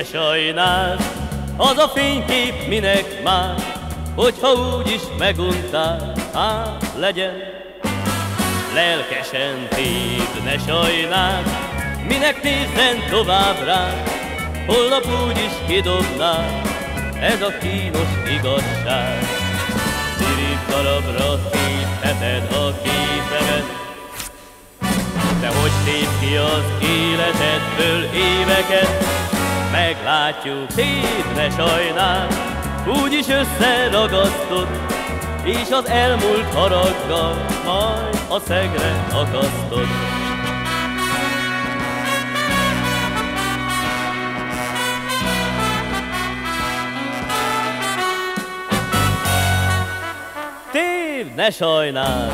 sajnáld, az a fénykép minek már, hogyha úgyis meguntál, hát legyen. Lelkesen tévd, ne sajnáld, minek nézzen tovább rád, holnap úgyis kidobnád, ez a kínos igazság. Szírid darabra tépheted a képemet, de hogy tép ki az életedből éveket, meglátjuk, tépd, ne sajnáld, úgyis összeragasztod, és az elmúlt haraggal majd a szegre akasztod. Tépd, ne sajnáld!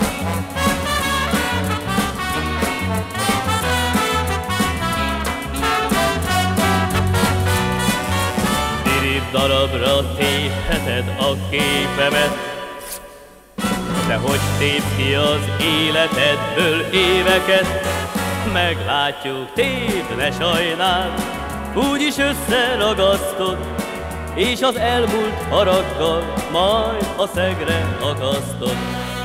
Darabra tépheted a képemet, de hogy tép ki az életedből éveket, meglátjuk, tépd, ne sajnáld, úgyis összeragasztod, és az elmúlt haraggal majd a szegre akasztod.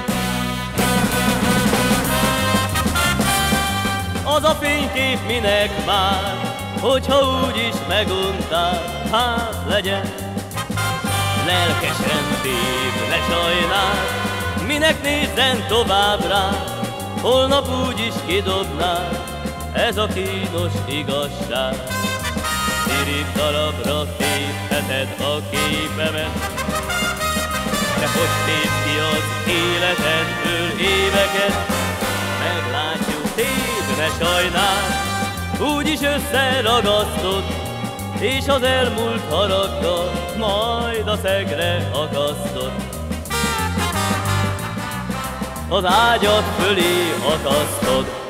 Az a fénykép minek már, hogyha úgyis meguntál, hát legyen. Lelkesen tépd, ne sajnáld, minek nézzen tovább rád, holnap úgyis kidobnád, ez a kínos igazság. Szírid darabra tépheted a képemet, de hogy tép ki az életedből éveket, meglátjuk, tépd, ne sajnáld, úgyis összeragasztod, és az elmúlt haraggal majd a szegre akasztod. Az ágyad fölé akasztod.